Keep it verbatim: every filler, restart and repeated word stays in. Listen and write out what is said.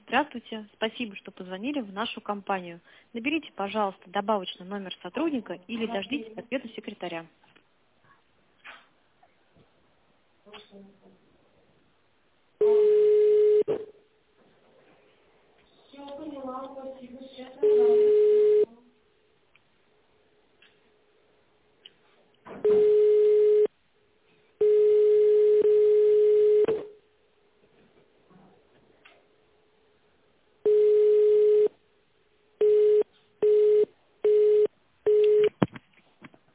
Здравствуйте, спасибо, что позвонили в нашу компанию. Наберите, пожалуйста, добавочный номер сотрудника или дождитесь ответа секретаря. Все, поняла, спасибо, сейчас набрала.